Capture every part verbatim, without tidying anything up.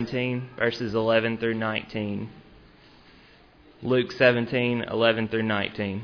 seventeen, verses eleven through nineteen. Luke seventeen, eleven through nineteen.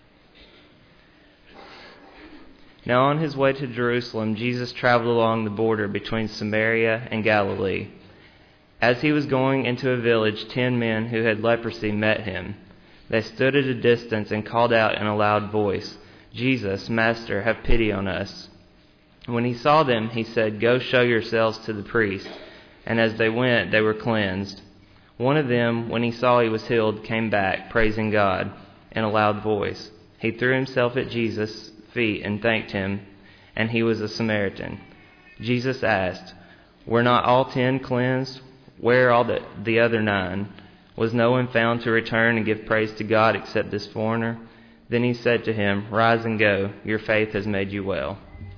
Now on his way to Jerusalem, Jesus traveled along the border between Samaria and Galilee. As he was going into a village, ten men who had leprosy met him. They stood at a distance and called out in a loud voice, "Jesus, Master, have pity on us." When he saw them, he said, "Go show yourselves to the priest." And as they went, they were cleansed. One of them, when he saw he was healed, came back, praising God in a loud voice. He threw himself at Jesus' feet and thanked him, and he was a Samaritan. Jesus asked, "Were not all ten cleansed? Where are all the, the other nine? Was no one found to return and give praise to God except this foreigner?" Then he said to him, "Rise and go. Your faith has made you well."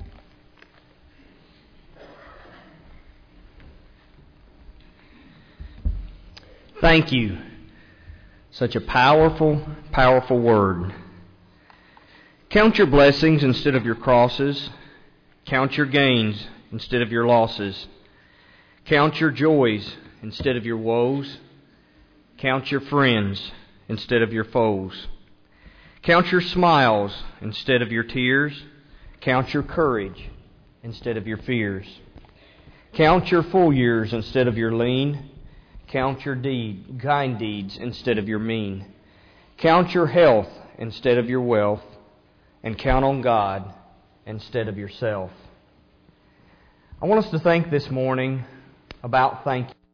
Thank you. Such a powerful, powerful word. Count your blessings instead of your crosses. Count your gains instead of your losses. Count your joys instead of your woes. Count your friends instead of your foes. Count your smiles instead of your tears. Count your courage instead of your fears. Count your full years instead of your lean. Count your deed, kind deeds instead of your mean. Count your health instead of your wealth. And count on God instead of yourself. I want us to think this morning about thank you.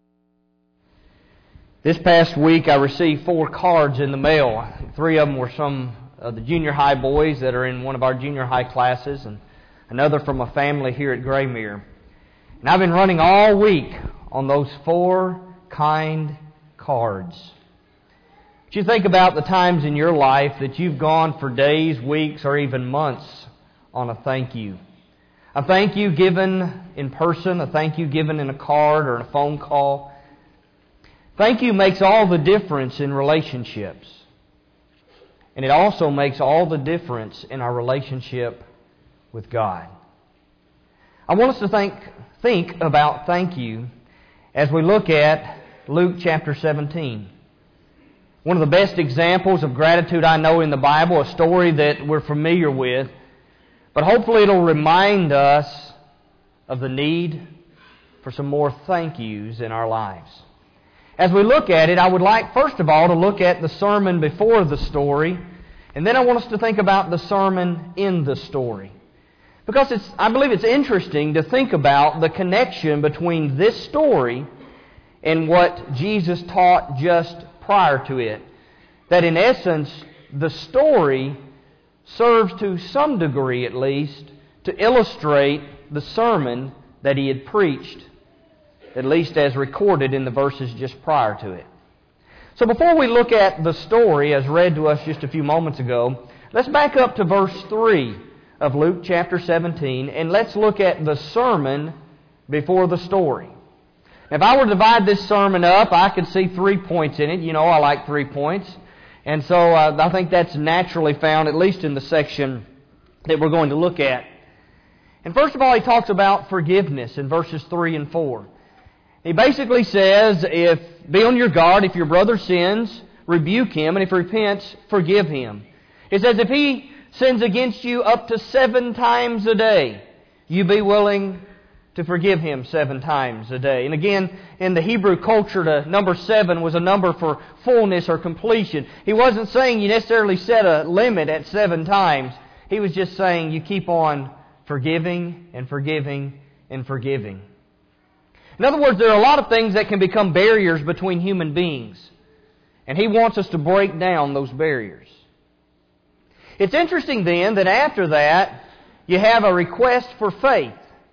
This past week I received four cards in the mail. Three of them were some of the junior high boys that are in one of our junior high classes, and another from a family here at Graymere. And I've been running all week on those four kind cards. But you think about the times in your life that you've gone for days, weeks, or even months on a thank you. A thank you given in person, a thank you given in a card or a phone call. Thank you makes all the difference in relationships. And it also makes all the difference in our relationship with God. I want us to think, think about thank you as we look at Luke chapter seventeen. One of the best examples of gratitude I know in the Bible, a story that we're familiar with, but hopefully it'll remind us of the need for some more thank yous in our lives. As we look at it, I would like, first of all, to look at the sermon before the story, and then I want us to think about the sermon in the story. Because it's, I believe it's interesting to think about the connection between this story and what Jesus taught just prior to it. That in essence, the story serves to some degree at least to illustrate the sermon that he had preached, at least as recorded in the verses just prior to it. So before we look at the story as read to us just a few moments ago, let's back up to verse three of Luke chapter seventeen, and let's look at the sermon before the story. If I were to divide this sermon up, I could see three points in it. You know, I like three points. And so uh, I think that's naturally found, at least in the section that we're going to look at. And first of all, he talks about forgiveness in verses three and four. He basically says, if be on your guard, if your brother sins, rebuke him, and if he repents, forgive him. He says, if he sins against you up to seven times a day, you be willing to forgive him seven times a day. And again, in the Hebrew culture, the number seven was a number for fullness or completion. He wasn't saying you necessarily set a limit at seven times. He was just saying you keep on forgiving and forgiving and forgiving. In other words, there are a lot of things that can become barriers between human beings. And he wants us to break down those barriers. It's interesting then that after that, you have a request for faith.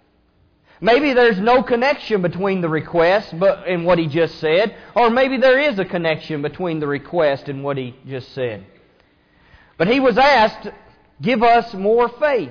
Maybe there's no connection between the request but and what he just said, or maybe there is a connection between the request and what he just said. But he was asked, give us more faith.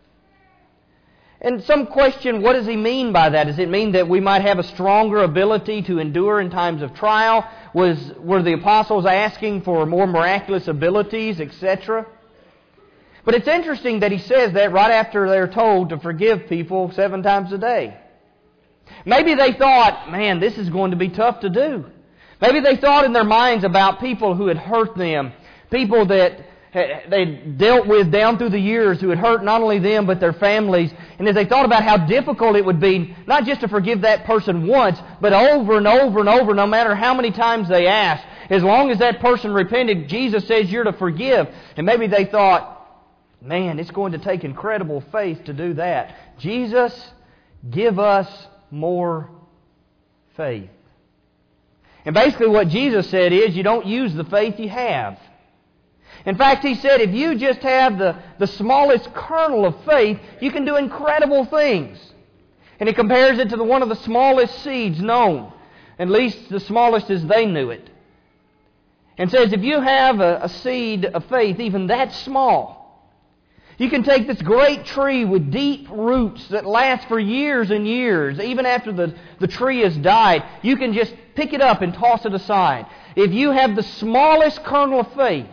And some question, what does he mean by that? Does it mean that we might have a stronger ability to endure in times of trial? Was Were the apostles asking for more miraculous abilities, et cetera? But it's interesting that he says that right after they're told to forgive people seven times a day. Maybe they thought, man, this is going to be tough to do. Maybe they thought in their minds about people who had hurt them, people that they dealt with down through the years who had hurt not only them but their families. And as they thought about how difficult it would be, not just to forgive that person once, but over and over and over, no matter how many times they asked, as long as that person repented, Jesus says you're to forgive. And maybe they thought, man, it's going to take incredible faith to do that. Jesus, give us more faith. And basically what Jesus said is, you don't use the faith you have. In fact, He said, if you just have the, the smallest kernel of faith, you can do incredible things. And He compares it to the, one of the smallest seeds known, at least the smallest as they knew it. And says, if you have a, a seed of faith, even that small, you can take this great tree with deep roots that last for years and years, even after the, the tree has died. You can just pick it up and toss it aside. If you have the smallest kernel of faith,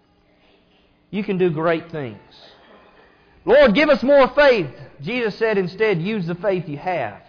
you can do great things. Lord, give us more faith. Jesus said instead, use the faith you have.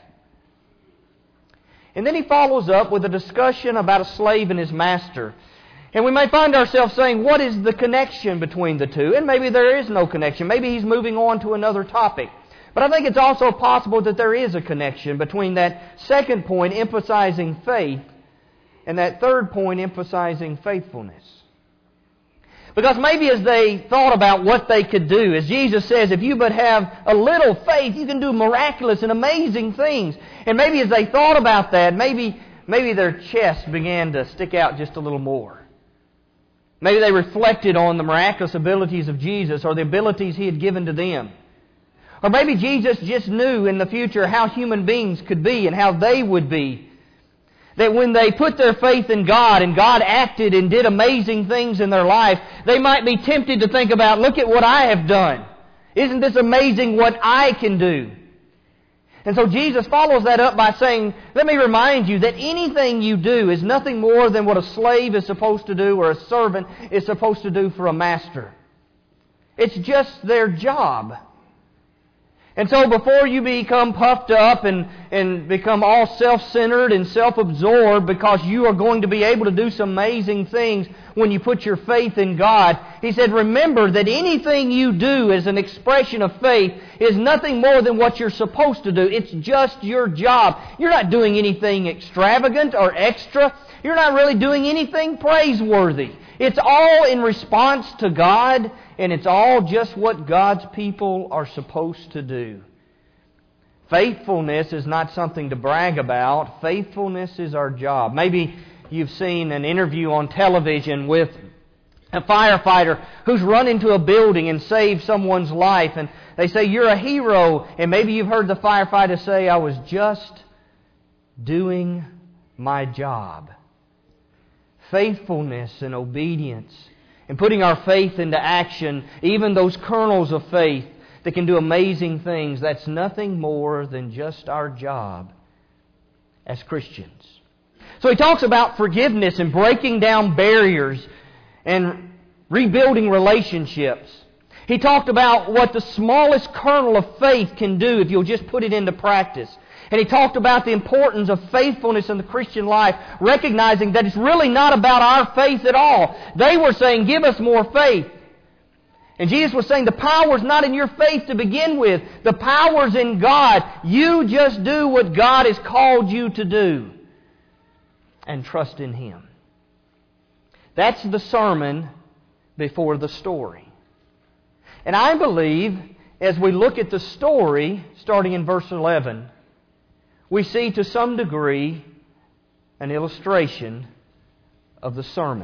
And then He follows up with a discussion about a slave and his master. And we may find ourselves saying, what is the connection between the two? And maybe there is no connection. Maybe He's moving on to another topic. But I think it's also possible that there is a connection between that second point, emphasizing faith, and that third point, emphasizing faithfulness. Because maybe as they thought about what they could do, as Jesus says, if you but have a little faith, you can do miraculous and amazing things. And maybe as they thought about that, maybe, maybe their chests began to stick out just a little more. Maybe they reflected on the miraculous abilities of Jesus or the abilities He had given to them. Or maybe Jesus just knew in the future how human beings could be and how they would be. That when they put their faith in God and God acted and did amazing things in their life, they might be tempted to think about, look at what I have done. Isn't this amazing what I can do? And so Jesus follows that up by saying, let me remind you that anything you do is nothing more than what a slave is supposed to do or a servant is supposed to do for a master. It's just their job. And so before you become puffed up and, and become all self-centered and self-absorbed because you are going to be able to do some amazing things when you put your faith in God, He said, remember that anything you do as an expression of faith is nothing more than what you're supposed to do. It's just your job. You're not doing anything extravagant or extra. You're not really doing anything praiseworthy. It's all in response to God, and it's all just what God's people are supposed to do. Faithfulness is not something to brag about. Faithfulness is our job. Maybe you've seen an interview on television with a firefighter who's run into a building and saved someone's life, and they say, you're a hero, and maybe you've heard the firefighter say, I was just doing my job. Faithfulness and obedience and putting our faith into action, even those kernels of faith that can do amazing things, that's nothing more than just our job as Christians. So he talks about forgiveness and breaking down barriers and rebuilding relationships. He talked about what the smallest kernel of faith can do if you'll just put it into practice. And he talked about the importance of faithfulness in the Christian life, recognizing that it's really not about our faith at all. They were saying, give us more faith. And Jesus was saying, the power's not in your faith to begin with. The power's in God. You just do what God has called you to do. And trust in Him. That's the sermon before the story. And I believe, as we look at the story, starting in verse eleven, we see to some degree an illustration of the sermon.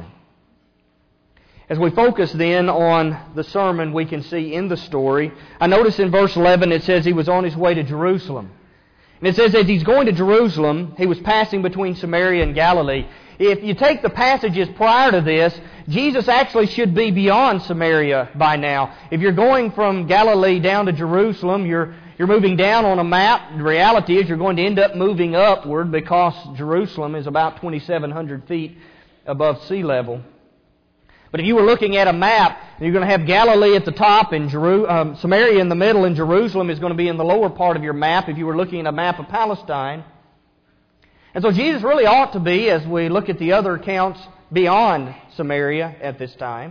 As we focus then on the sermon we can see in the story, I notice in verse eleven it says he was on his way to Jerusalem. And it says as he's going to Jerusalem, he was passing between Samaria and Galilee. If you take the passages prior to this, Jesus actually should be beyond Samaria by now. If you're going from Galilee down to Jerusalem, you're You're moving down on a map. The reality is you're going to end up moving upward because Jerusalem is about twenty-seven hundred feet above sea level. But if you were looking at a map, you're going to have Galilee at the top and Jeru- um, Samaria in the middle, and Jerusalem is going to be in the lower part of your map if you were looking at a map of Palestine. And so Jesus really ought to be, as we look at the other accounts beyond Samaria at this time.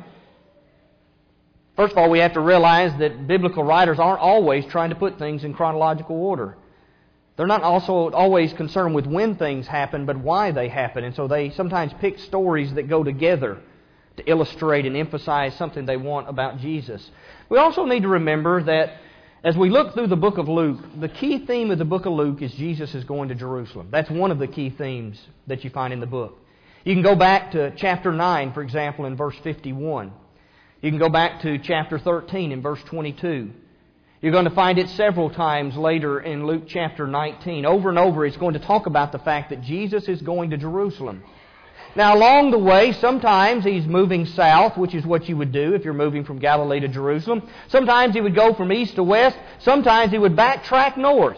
First of all, we have to realize that biblical writers aren't always trying to put things in chronological order. They're not also always concerned with when things happen, but why they happen. And so they sometimes pick stories that go together to illustrate and emphasize something they want about Jesus. We also need to remember that as we look through the book of Luke, the key theme of the book of Luke is Jesus is going to Jerusalem. That's one of the key themes that you find in the book. You can go back to chapter nine, for example, in verse fifty-one. You can go back to chapter thirteen in verse twenty-two. You're going to find it several times later in Luke chapter nineteen. Over and over, it's going to talk about the fact that Jesus is going to Jerusalem. Now, along the way, sometimes He's moving south, which is what you would do if you're moving from Galilee to Jerusalem. Sometimes He would go from east to west. Sometimes He would backtrack north.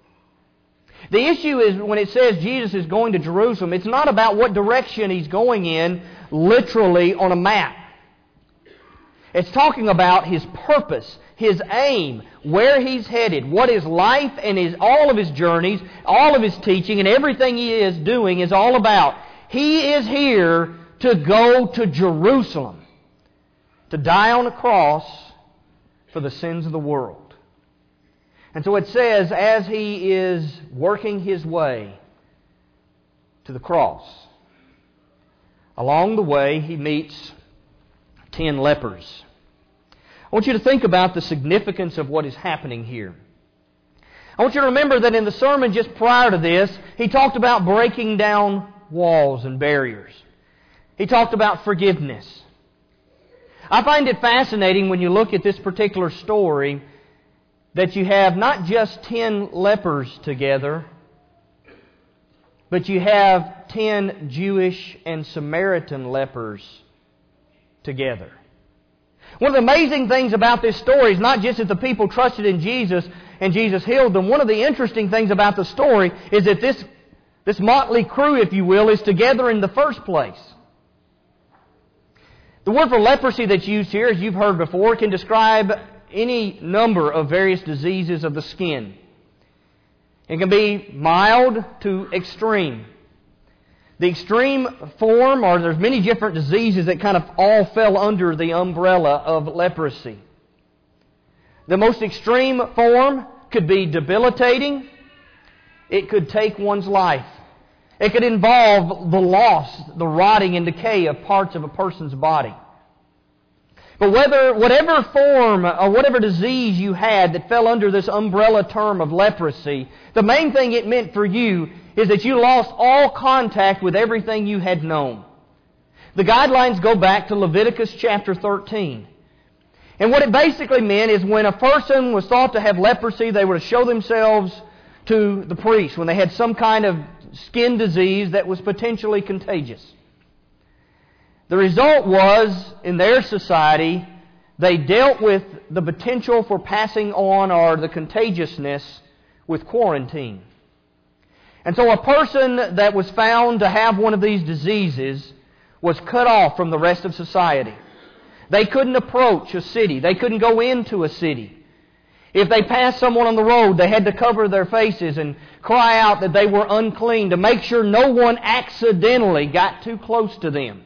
The issue is when it says Jesus is going to Jerusalem, it's not about what direction He's going in literally on a map. It's talking about His purpose, His aim, where He's headed, what His life and His all of His journeys, all of His teaching, and everything He is doing is all about. He is here to go to Jerusalem, to die on a cross for the sins of the world. And so it says, as He is working His way to the cross, along the way He meets ten lepers. I want you to think about the significance of what is happening here. I want you to remember that in the sermon just prior to this, He talked about breaking down walls and barriers. He talked about forgiveness. I find it fascinating when you look at this particular story that you have not just ten lepers together, but you have ten Jewish and Samaritan lepers together. One of the amazing things about this story is not just that the people trusted in Jesus and Jesus healed them. One of the interesting things about the story is that this, this motley crew, if you will, is together in the first place. The word for leprosy that's used here, as you've heard before, can describe any number of various diseases of the skin. It can be mild to extreme. The extreme form, or there's many different diseases that kind of all fell under the umbrella of leprosy. The most extreme form could be debilitating. It could take one's life. It could involve the loss, the rotting and decay of parts of a person's body. But whether, whatever form or whatever disease you had that fell under this umbrella term of leprosy, the main thing it meant for you is that you lost all contact with everything you had known. The guidelines go back to Leviticus chapter thirteen. And what it basically meant is when a person was thought to have leprosy, they were to show themselves to the priest when they had some kind of skin disease that was potentially contagious. The result was, in their society, they dealt with the potential for passing on or the contagiousness with quarantine. And so a person that was found to have one of these diseases was cut off from the rest of society. They couldn't approach a city. They couldn't go into a city. If they passed someone on the road, they had to cover their faces and cry out that they were unclean to make sure no one accidentally got too close to them.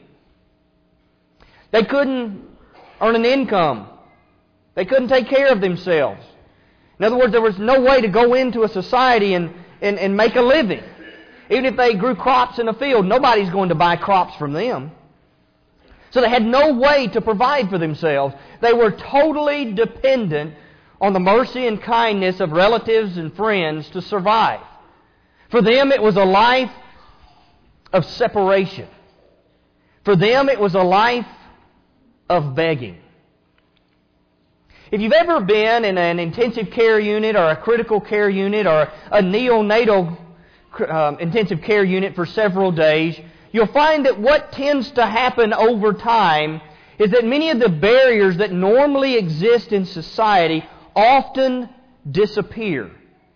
They couldn't earn an income. They couldn't take care of themselves. In other words, there was no way to go into a society and, and, and make a living. Even if they grew crops in a field, nobody's going to buy crops from them. So they had no way to provide for themselves. They were totally dependent on the mercy and kindness of relatives and friends to survive. For them, it was a life of separation. For them, it was a life of begging. If you've ever been in an intensive care unit or a critical care unit or a neonatal um, intensive care unit for several days, you'll find that what tends to happen over time is that many of the barriers that normally exist in society often disappear.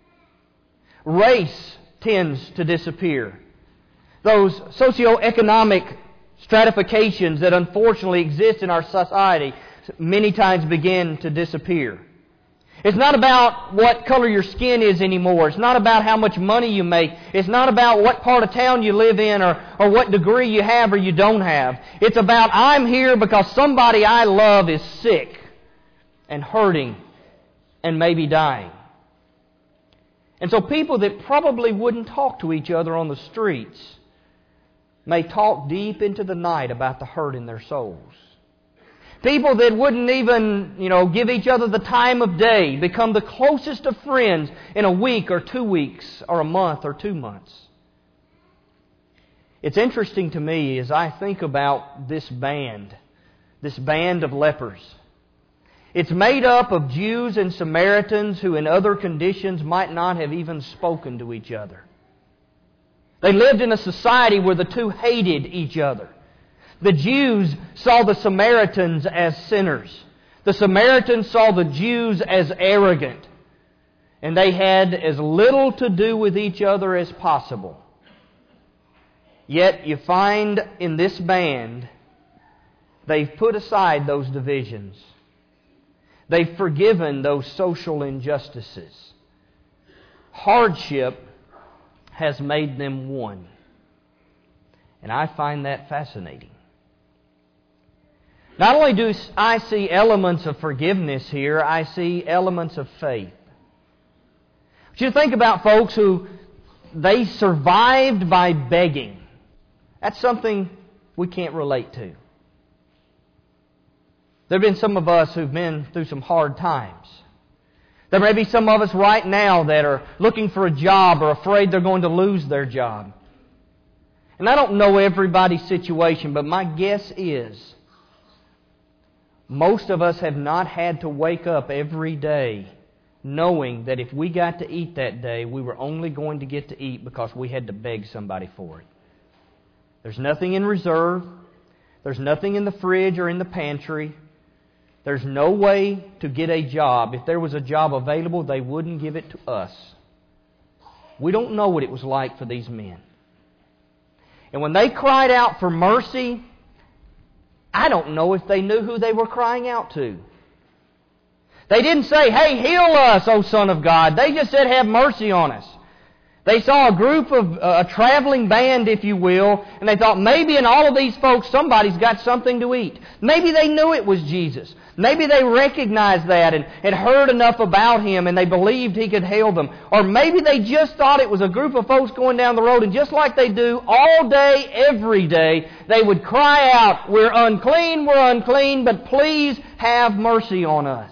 Race tends to disappear. Those socioeconomic stratifications that unfortunately exist in our society many times begin to disappear. It's not about what color your skin is anymore. It's not about how much money you make. It's not about what part of town you live in or, or what degree you have or you don't have. It's about, I'm here because somebody I love is sick and hurting and maybe dying. And so people that probably wouldn't talk to each other on the streets may talk deep into the night about the hurt in their souls. People that wouldn't even, you know, give each other the time of day become the closest of friends in a week or two weeks or a month or two months. It's interesting to me as I think about this band, this band of lepers. It's made up of Jews and Samaritans who in other conditions might not have even spoken to each other. They lived in a society where the two hated each other. The Jews saw the Samaritans as sinners. The Samaritans saw the Jews as arrogant. And they had as little to do with each other as possible. Yet you find in this band, they've put aside those divisions. They've forgiven those social injustices. Hardship has made them one. And I find that fascinating. Not only do I see elements of forgiveness here, I see elements of faith. But you think about folks who they survived by begging. That's something we can't relate to. There have been some of us who've been through some hard times. There may be some of us right now that are looking for a job or afraid they're going to lose their job. And I don't know everybody's situation, but my guess is most of us have not had to wake up every day knowing that if we got to eat that day, we were only going to get to eat because we had to beg somebody for it. There's nothing in reserve. There's nothing in the fridge or in the pantry. There's no way to get a job. If there was a job available, they wouldn't give it to us. We don't know what it was like for these men. And when they cried out for mercy, I don't know if they knew who they were crying out to. They didn't say, hey, heal us, O Son of God. They just said, have mercy on us. They saw a group of, uh, a traveling band, if you will, and they thought maybe in all of these folks somebody's got something to eat. Maybe they knew it was Jesus. Maybe they recognized that and had heard enough about Him and they believed He could heal them. Or maybe they just thought it was a group of folks going down the road, and just like they do all day, every day, they would cry out, we're unclean, we're unclean, but please have mercy on us.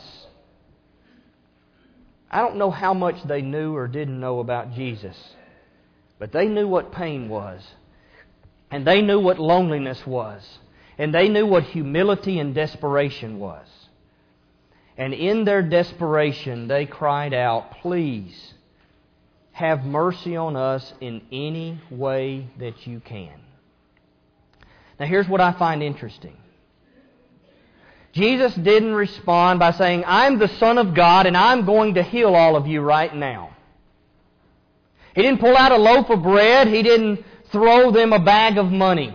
I don't know how much they knew or didn't know about Jesus, but they knew what pain was, and they knew what loneliness was, and they knew what humility and desperation was. And in their desperation, they cried out, please have mercy on us in any way that you can. Now here's what I find interesting. Jesus didn't respond by saying, I'm the Son of God and I'm going to heal all of you right now. He didn't pull out a loaf of bread. He didn't throw them a bag of money.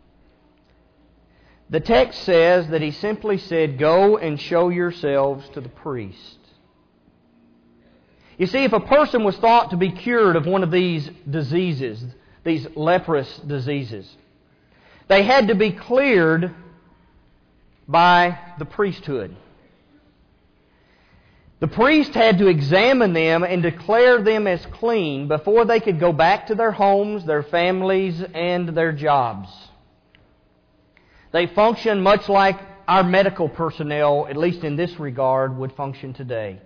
The text says that He simply said, go and show yourselves to the priest. You see, if a person was thought to be cured of one of these diseases, these leprous diseases, they had to be cleared by the priesthood. The priest had to examine them and declare them as clean before they could go back to their homes, their families, and their jobs. They function much like our medical personnel, at least in this regard, would function today.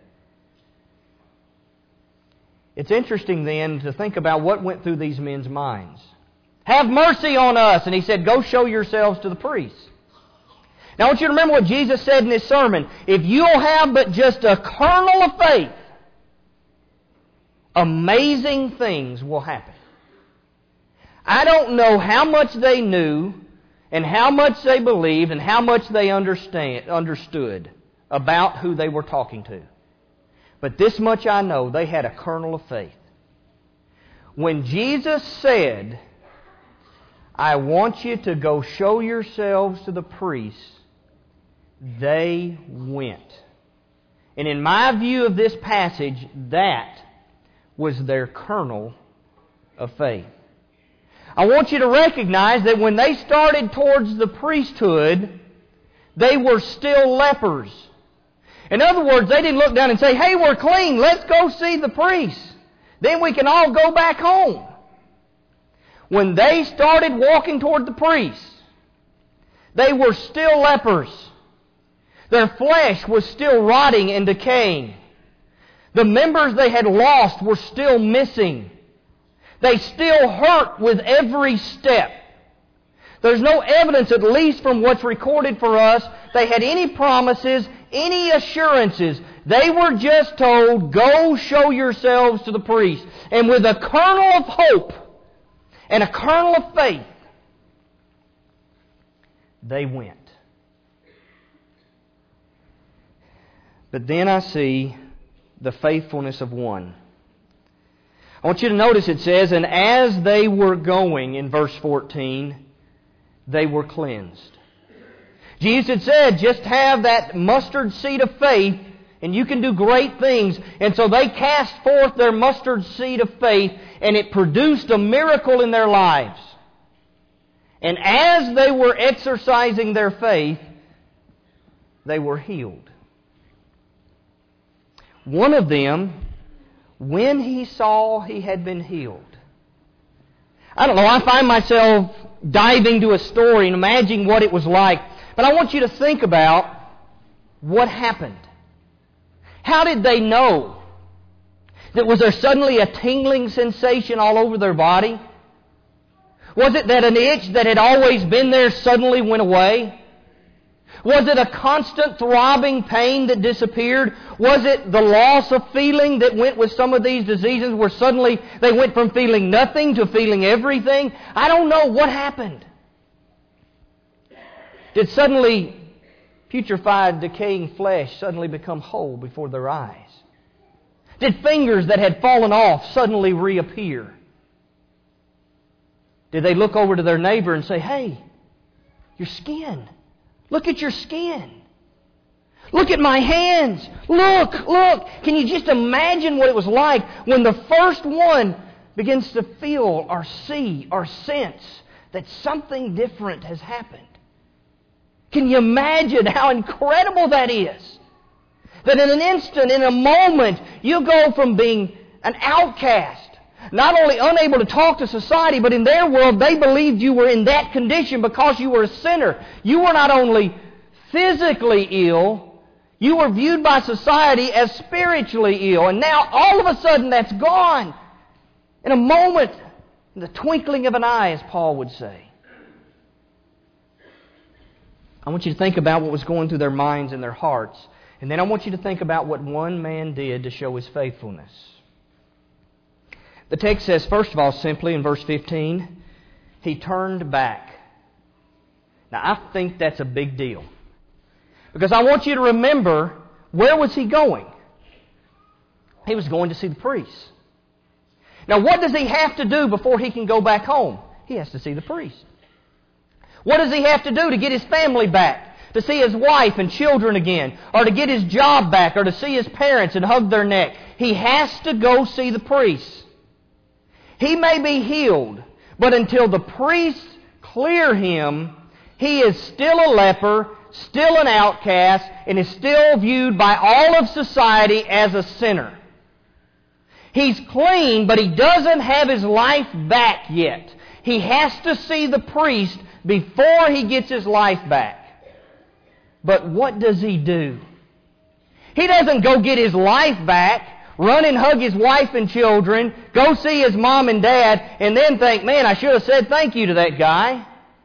It's interesting then to think about what went through these men's minds. Have mercy on us! And He said, go show yourselves to the priest. Now I want you to remember what Jesus said in His sermon. If you'll have but just a kernel of faith, amazing things will happen. I don't know how much they knew and how much they believed and how much they understand, understood about who they were talking to. But this much I know, they had a kernel of faith. When Jesus said, I want you to go show yourselves to the priests, they went. And in my view of this passage, that was their kernel of faith. I want you to recognize that when they started towards the priesthood, they were still lepers. In other words, they didn't look down and say, hey, we're clean, let's go see the priest. Then we can all go back home. When they started walking toward the priest, they were still lepers. Their flesh was still rotting and decaying. The members they had lost were still missing. They still hurt with every step. There's no evidence, at least from what's recorded for us, they had any promises, any assurances. They were just told, go show yourselves to the priest. And with a kernel of hope and a kernel of faith, they went. But then I see the faithfulness of one. I want you to notice it says, and as they were going, in verse fourteen, they were cleansed. Jesus had said, just have that mustard seed of faith, and you can do great things. And so they cast forth their mustard seed of faith, and it produced a miracle in their lives. And as they were exercising their faith, they were healed. One of them, when he saw he had been healed, I don't know, I find myself diving to a story and imagining what it was like. But I want you to think about what happened. How did they know? That was there suddenly a tingling sensation all over their body? Was it that an itch that had always been there suddenly went away? Was it a constant throbbing pain that disappeared? Was it the loss of feeling that went with some of these diseases where suddenly they went from feeling nothing to feeling everything? I don't know what happened. Did suddenly putrefied, decaying flesh suddenly become whole before their eyes? Did fingers that had fallen off suddenly reappear? Did they look over to their neighbor and say, hey, your skin. Look at your skin. Look at my hands. Look, look. Can you just imagine what it was like when the first one begins to feel or see or sense that something different has happened? Can you imagine how incredible that is? That in an instant, in a moment, you go from being an outcast, not only unable to talk to society, but in their world, they believed you were in that condition because you were a sinner. You were not only physically ill, you were viewed by society as spiritually ill. And now, all of a sudden, that's gone. In a moment, in the twinkling of an eye, as Paul would say. I want you to think about what was going through their minds and their hearts. And then I want you to think about what one man did to show his faithfulness. The text says, first of all, simply in verse fifteen, he turned back. Now, I think that's a big deal. Because I want you to remember, where was he going? He was going to see the priest. Now, what does he have to do before he can go back home? He has to see the priest. What does he have to do to get his family back? To see his wife and children again? Or to get his job back? Or to see his parents and hug their neck? He has to go see the priest. He may be healed, but until the priests clear him, he is still a leper, still an outcast, and is still viewed by all of society as a sinner. He's clean, but he doesn't have his life back yet. He has to see the priest before he gets his life back. But what does he do? He doesn't go get his life back, run and hug his wife and children, go see his mom and dad, and then think, man, I should have said thank you to that guy.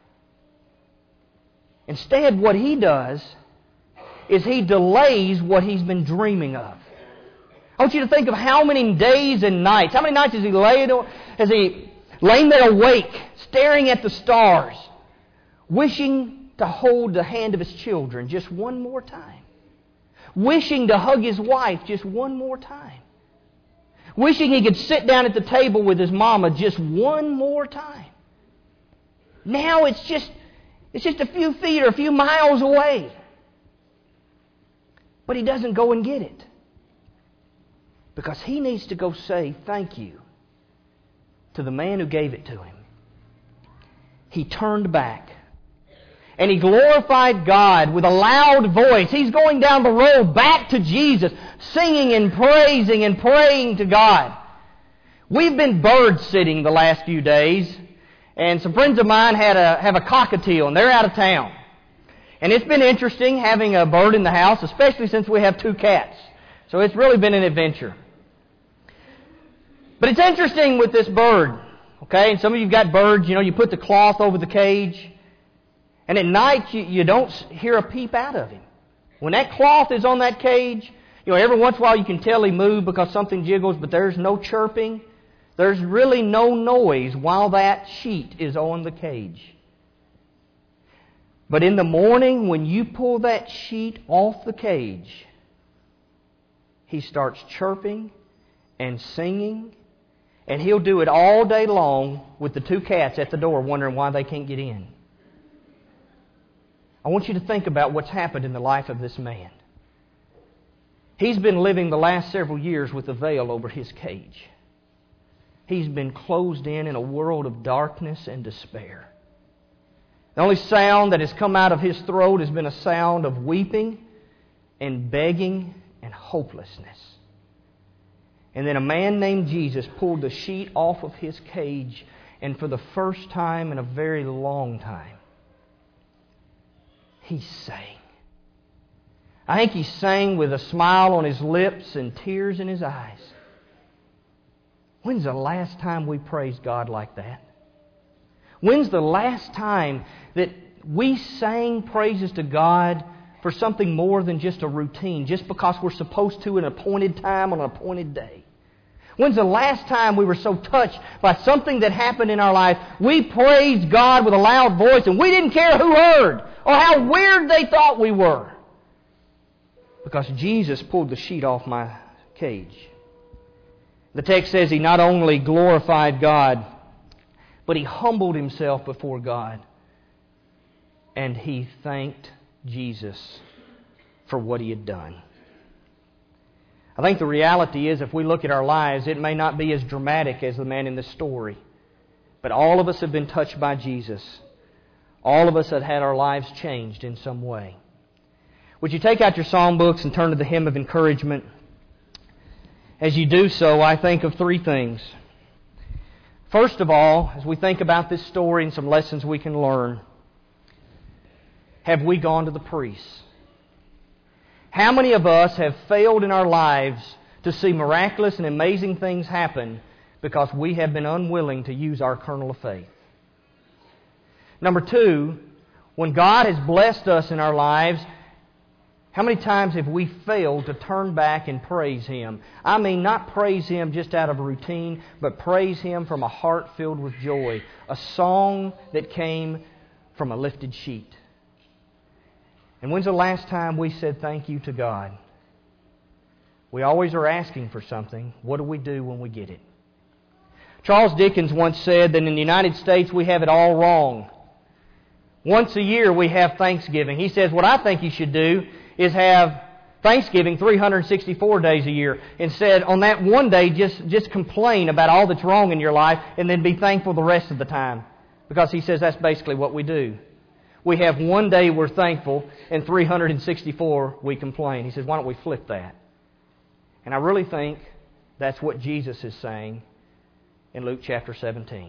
Instead, what he does is he delays what he's been dreaming of. I want you to think of how many days and nights, how many nights has he laid, has he lain there awake, staring at the stars, wishing to hold the hand of his children just one more time. Wishing to hug his wife just one more time. Wishing he could sit down at the table with his mama just one more time. Now it's just, it's just a few feet or a few miles away. But he doesn't go and get it. Because he needs to go say thank you to the man who gave it to him. He turned back. And he glorified God with a loud voice. He's going down the road back to Jesus, singing and praising and praying to God. We've been bird sitting the last few days. And some friends of mine had a have a cockatiel, and they're out of town. And it's been interesting having a bird in the house, especially since we have two cats. So it's really been an adventure. But it's interesting with this bird, okay? And some of you have got birds, you know, you put the cloth over the cage, and at night you, you don't hear a peep out of him. When that cloth is on that cage, you know, every once in a while you can tell he moved because something jiggles, but there's no chirping. There's really no noise while that sheet is on the cage. But in the morning, when you pull that sheet off the cage, he starts chirping and singing, and he'll do it all day long with the two cats at the door wondering why they can't get in. I want you to think about what's happened in the life of this man. He's been living the last several years with a veil over his cage. He's been closed in in a world of darkness and despair. The only sound that has come out of his throat has been a sound of weeping and begging and hopelessness. And then a man named Jesus pulled the sheet off of his cage, and for the first time in a very long time, he sang. I think he sang with a smile on his lips and tears in his eyes. When's the last time we praised God like that? When's the last time that we sang praises to God for something more than just a routine, just because we're supposed to at an appointed time on an appointed day? When's the last time we were so touched by something that happened in our life, we praised God with a loud voice and we didn't care who heard or how weird they thought we were? Because Jesus pulled the sheet off my cage. The text says he not only glorified God, but he humbled himself before God. And he thanked Jesus for what he had done. I think the reality is, if we look at our lives, it may not be as dramatic as the man in this story. But all of us have been touched by Jesus. All of us have had our lives changed in some way. Would you take out your psalm books and turn to the hymn of encouragement? As you do so, I think of three things. First of all, as we think about this story and some lessons we can learn, have we gone to the priests? How many of us have failed in our lives to see miraculous and amazing things happen because we have been unwilling to use our kernel of faith? Number two, when God has blessed us in our lives, how many times have we failed to turn back and praise Him? I mean, not praise Him just out of routine, but praise Him from a heart filled with joy. A song that came from a lifted sheet. And when's the last time we said thank you to God? We always are asking for something. What do we do when we get it? Charles Dickens once said that in the United States we have it all wrong. Once a year we have Thanksgiving. He says, what I think you should do is have Thanksgiving three hundred sixty-four days a year. Instead, on that one day, just, just complain about all that's wrong in your life and then be thankful the rest of the time. Because he says that's basically what we do. We have one day we're thankful and three hundred sixty-four we complain. He says, why don't we flip that? And I really think that's what Jesus is saying in Luke chapter seventeen.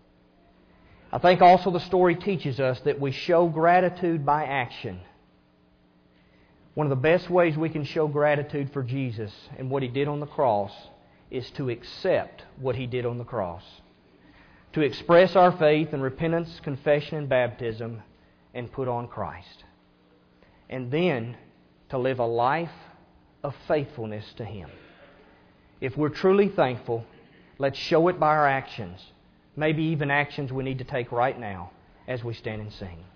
I think also the story teaches us that we show gratitude by action. One of the best ways we can show gratitude for Jesus and what He did on the cross is to accept what He did on the cross. To express our faith in repentance, confession, and baptism, and put on Christ. And then to live a life of faithfulness to Him. If we're truly thankful, let's show it by our actions. Maybe even actions we need to take right now as we stand and sing.